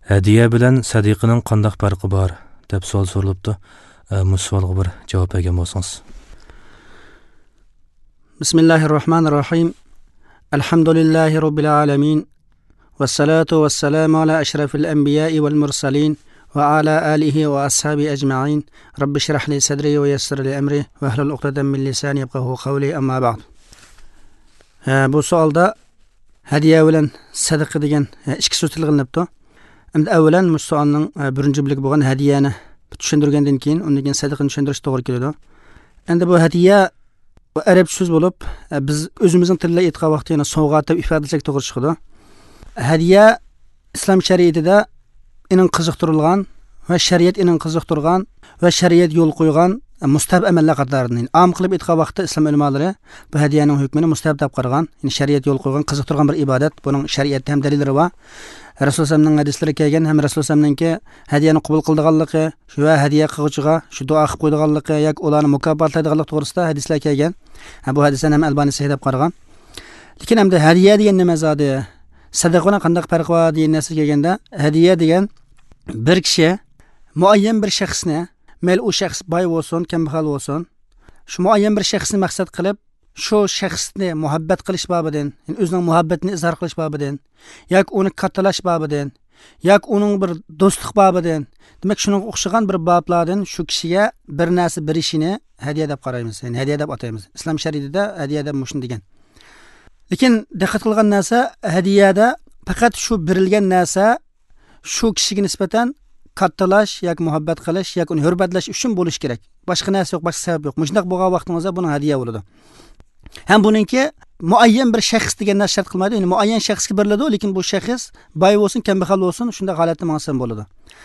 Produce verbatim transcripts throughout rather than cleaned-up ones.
Hadiya bilan sadiqaning qanday farqi bor deb savol so'ralibdi. Bu savolga bir javob bergan bo'lsangiz. Bismillahirrohmanirrohim. Alhamdulillahi robbil alamin. Vassalatu vassalamu ala ashrafil anbiya'i wal mursalin va ala alihi va ashabi ajma'in. Rabbi shrah li sadri va yassir li amri wa hlul uqdatan min lisani yafqahu qawli, amma ba'd. Bu savolda hadiya bilan sadaqa degan ikki so'z tilg'anibdi. Endi avvalan bu savolning birinchi bo'ligi bo'lgan hadiyani tushundirgandan keyin undan keyin sadaqani tushuntirish to'g'ri keladi. Endi bu hadiya arab so'z bo'lib, biz o'zimizning tilda aytgan vaqtda yana sovg'a deb ifodalasak to'g'ri chiqadi. Hadiya islom shariatida inin qiziqtirilgan va shariat inin qiziqtirgan va shariat yo'l qo'ygan mustahab amallar qatoridan. Am qilib aytgan vaqtda islom ulamolari bu hadiyaning hukmini mustahab deb qaragan, ya'ni shariat yo'l qo'ygan, qiziqtirgan bir ibodat. Buning shariatda ham dalillari bor. Rasululloh sallallohu alayhi hadislari kelgan, ham Rasululloh sallallohu alayhi hadiyani qabul qildiganligi, shu va hadiya qiluvchiga shu duo qilib qo'ydiganligi yoki ularni mukofotlaydiganligi to'g'risida hadislar kelgan. Bu hadisdan ham Albani sahih deb qaragan. Lekin hamda hadiya degan nima zodi? Sadaqaning qanday farqi bor degan narsa kelganda, hadiya degan bir kishi muayyan bir shaxsni, mel u shaxs boy bo'lsin, kambag'al bo'lsin, shu muayyan bir shaxsni maqsad qilib, shu shaxsni muhabbat qilish babidan, ya'ni o'zining muhabbatini izhor qilish babidan, yoki uni kattalash babidan, yoki uning bir do'stlik babidan, demak shunga o'xshagan bir bablardan shu kishiga bir narsa berishini hadiya deb qaraymiz, ya'ni hadiya deb ataymiz. Islom shariatida hadiya deb mushun degan. Lekin diqqat qilgan narsa, hadiyada faqat shu berilgan narsa shu kishiga nisbatan kattalash yoki muhabbat qilish yoki uni hurmatlash uchun bo'lish kerak. Boshqa narsa yo'q, boshqa sabab yo'q. Shunday bo'lgan vaqtingizda buni hadiya bo'ladi. Ham buningki muayyan bir shaxs degan narsa shart qilmaydi. Ya'ni muayyan shaxsga beriladi, lekin bu shaxs boy bo'lsin, kambag'al bo'lsin, shunday holatda ma'nsam bo'ladi.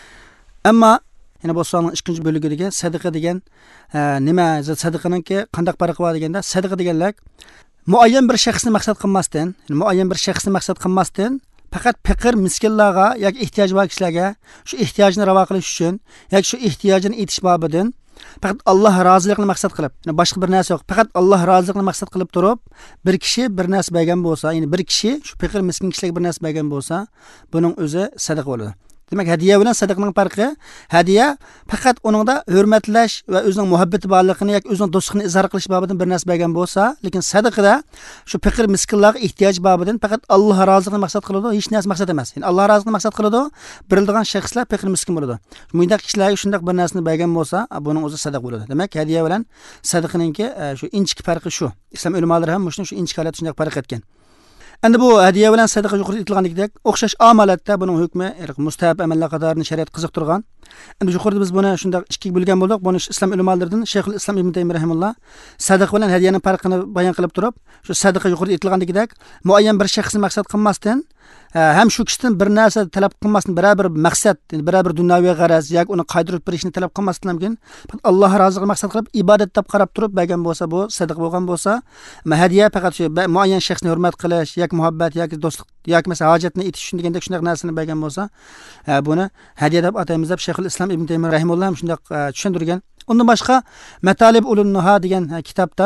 Ammo yana bu savolning ikkinchi bo'ligidagi sadaqa degan nima? Sadaqaningki qanday farqi bor deganda, sadaqa deganlar muayyan bir shaxsni maqsad qilmasdan, muayyan bir shaxsni maqsad qilmasdan faqat faqir miskinlarga yoki ehtiyoji bor kishilarga shu ehtiyojni ravo qilish uchun yoki shu ehtiyojini etish babidan faqat Alloh roziligini maqsad qilib, ya'ni boshqa bir narsa yo'q, faqat Alloh roziligini maqsad qilib turib, bir kishi bir narsa bergan bo'lsa, ya'ni bir kishi shu faqir miskin kishilarga bir narsa bergan bo'lsa, buning o'zi sadaqa bo'ladi. Demak, hadiya bilan sadaqaning farqi, hadiya faqat uningda hurmatlash va o'zining muhabbati borligini yoki o'zining do'stligini izhor qilish babidan bir narsa bergan bo'lsa, lekin sadaqada shu faqir miskinlarga ehtiyoj babidan faqat Alloh roziligini maqsad qiladi, hech narsa maqsad emas. Ya'ni Alloh roziligini maqsad qiladi, berilgan shaxslar faqir miskin bo'ladi. Bundaq kishilarga shunday bir narsani bergan bo'lsa, buning o'zi sadaqa bo'ladi. Demak, hadiya bilan sadaqaningki shu inchik farqi shu. Islom ulamolari ham shuni shu inchik holat shunday farq etgan. Endi bu hadiya bilan sadaqa yuqorida aytilganidek o'xshash omalatda buning hukmi mustahab amallar qatoridan shariat qiziqtirgan. Endi yuqorida biz buni shunday ikkiga bo'lgan bo'ldik. Buni islom ulamolaridan Shayxul Islom Ibn Taymiyya rahimahulloh sadaqa bilan hadiyaning farqini bayon qilib turib, shu sadaqa yuqorida aytilganidek muayyan bir shaxsni maqsad qilmasdan ham shu kishidan bir narsa talab qilmasdan, biror bir maqsad, biror bir dunyoviy g'araz yoki uni qaytarib berishni talab qilmasdan mumkin. Alloh roziligini maqsad qilib ibodat deb qarab turib bergan bo'lsa, bu sadaqa bo'lgan bo'lsa, hadiya faqat shu muayyan shaxsni hurmat qilish yoki muhabbat yoki do'stlik yoki masalan hojatni etish uchun degandek shunday narsani bergan bo'lsa, buni hadiya deb ataymiz deb Shayxul Islom Ibn Taymiyya rahimahulloh ham shunday tushuntirgan. Undan boshqa Matalib ulun Nuha degan kitobda,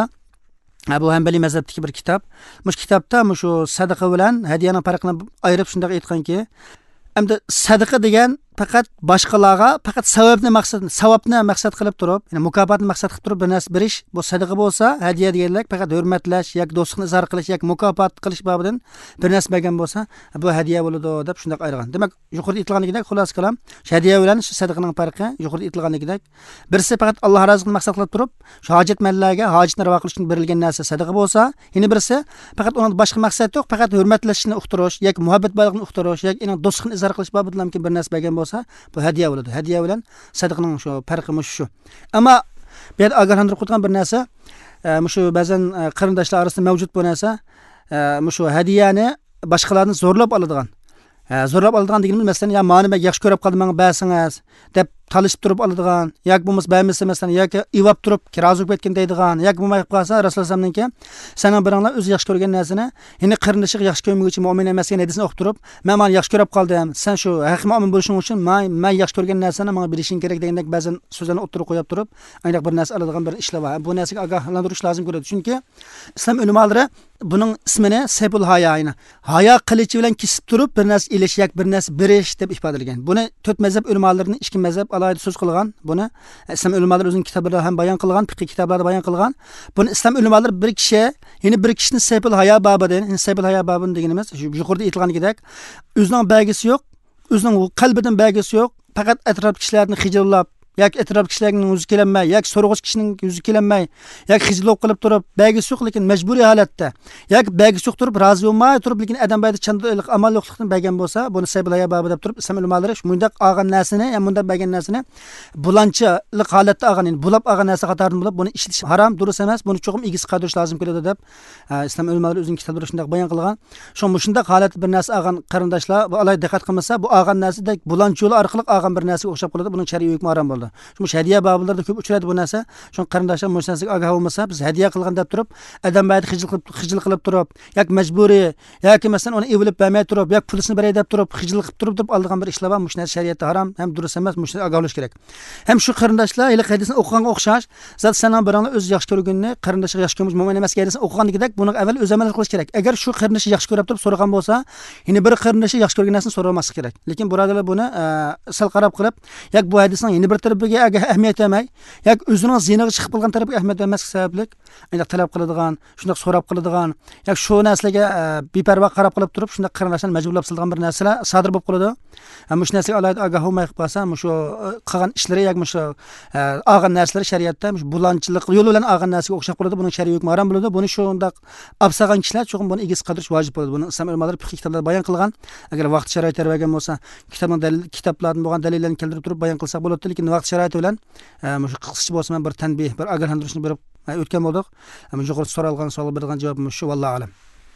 bu Hanbali mazhabidagi bir kitob. Mush kitobda shu sadaqa bilan hadiyaning farqini ayirib shunday aytganki, endi sadaqa degan faqat boshqalarga faqat savobni maqsad, savobni maqsad qilib turib, ya'ni mukofotni maqsad qilib turib bir narsa berish, bu sadaqa bo'lsa, hadiya deganlar faqat hurmatlash yoki do'stlikni izhor qilish yoki mukofot qilish babidan bir narsa bergan bo'lsa, bu hadiya bo'ladi deb shunday ayirgan. Demak, yuqorida aytilganidek xulosa kalam, hadiya bilan shu sadaqaning farqi yuqorida aytilganidek, birisi faqat Alloh roziligini maqsad qilib turib, shu hojatmanlarga hojatni ravo qilish uchun berilgan narsa sadaqa bo'lsa, yana birisi faqat uning boshqa maqsadi yo'q, faqat hurmatlashni uqtirish yoki muhabbat borligini uqtirish yoki uning do'stlikni izhor qilish babidan bir narsa bergan bo'lsa, bu hadiya bo'ladi. Hadiya bilan sadaqaning shu farqi shu. Ammo bu yerda ogohlantirib qo'ygan bir narsa, shu ba'zan qarindoshlar orasida mavjud bu narsa, shu hadiyani boshqalarni zo'rlab oladigan. Zo'rlab oladigan deganimiz masalan, ya meni yaxshi ko'rib qoldim, menga bersangiz deb talishib turib oladigan yoki bo'lmasa ba'misi masalan yoki ivab turib kiroz bo'lib ketgan deydigan yoki bo'lmay qolsa rasulullohga sening biringlar o'zi yaxshi ko'rgan narsani ya'ni qarindishiga yaxshi ko'rmaguvchi mo'min emasligini hadisini o'qib turib men mana yaxshi ko'rib qoldim sen shu haqiqiy mo'min bo'lishing uchun men men yaxshi ko'rgan narsani menga berishing kerak degandek ba'zan so'zlarni o'tirib qo'yib turib aniq bir narsa oladigan bir ishlar bor bu narsaga ogohlantirish lozim ko'radi chunki islom ulamolari buning ismini sebul hayoyini hayo qilichi bilan kesib turib bir narsa ilish yoki bir narsa berish deb ifodalagan buni to'rt mazhab ulamolarining ikki mazhab alohida so'z qilgan buni islom ulamolari o'zining kitoblarida ham bayon qilgan fiqh kitoblarida bayon qilgan buni islom ulamolari bir kishi ya'ni bir kishining sebul hayo babidan sebul hayo babini deganimiz yuqorida aytilganidek o'zining belgisi yo'q o'zining qalbidan belgisi yo'q faqat atrof kishilarni xijillab yoki atrof kishilarning yuzi kelanmay yoki so'rg'ich kishining yuzi kelanmay yoki xijilib qilib turib belgisi yo'q lekin majburiy holatda yoki belgisi yo'q turib rozi bo'lmay turib lekin adam bayda chandalik amal yo'qlikdan bergan bo'lsa buni sabilaya babi deb turib islom ulamolari shunday olgan narsani ham bunday bergan narsani bulanchilik holatda olgan ya'ni bulab olgan narsa qatoridan bo'lib buni ishlatish harom durust emas buni cho'qim egisi qadirish lozim keladi deb islom ulamolari o'zining kitoblarida shunday bayon qilgan shu shunday holatda bir narsa olgan qarindoshlar bu alohida diqqat qilmasa bu olgan narsa bulanchi yo'li orqali olgan bir narsaga o'xshab qoladi buning shariy hukmi harom bo'ldi shu hadiya bablarida ko'p uchraydi bu narsa shu qarindoshlar bu narsaga ogoh bo'lmasa biz hadiya qilgan deb turib adam bayda xijil qilib xijil qilib turib yoki majburiy yoki masalan uni evilib bermay turib yoki pulini beray deb turib xijil qilib turib turib oladigan bir ishlar bor bu narsa shariatda harom ham durust emas bu narsaga ogoh bo'lish kerak ham shu qarindoshlar hali hadisni o'qiganga o'xshash zot sanan biringlar o'z yaxshi ko'rganini qarindoshiga yaxshi ko'rmish mo'min emas hadisni o'qiganidek buni avval o'z amal qilish kerak agar shu qarindoshi yaxshi ko'rib turib so'ragan bo'lsa yana bir qarindoshi yaxshi ko'rgan narsani so'ramaslik kerak lekin birodarlar buni sal qarab qilib yoki bu hadisning yana bir tarafiga ahamiyat emay yoki o'zining zinaga chiqib qolgan tarafiga ahamiyat bermaslik sababli aniq talab qiladigan shunday so'rab qiladigan yoki shu narsaga beparvo qarab qilib turib shunday qarindoshlarni majburlab sildigan bir narsalar sodir bo'lib qoladi ham shu narsaga alohida ogoh bo'lmay qolsa shu qilgan ishlari yoki shu olgan narsalar shariatda bulanchilik yo'li bilan olgan narsaga o'xshab qoladi buning shariy hukmi harom bo'ladi buni shunday olsagan kishilar cho'qim buni egasi qadirish vojib bo'ladi buni islom ulamolari fiqh kitoblarida bayon qilgan agar vaqt sharoiti bergan bo'lsa kitobning dalil kitoblardan bo'lgan dalillarni keltirib turib bayon qilsak bo'ladi lekin vaqt sharoiti bilan shu qisqacha bo'lsa bir tanbih bir ogohlantirishni berib o'tgan bo'ldik yuqorida so'ralgan savolga bergan javobimiz shu vallohu alam.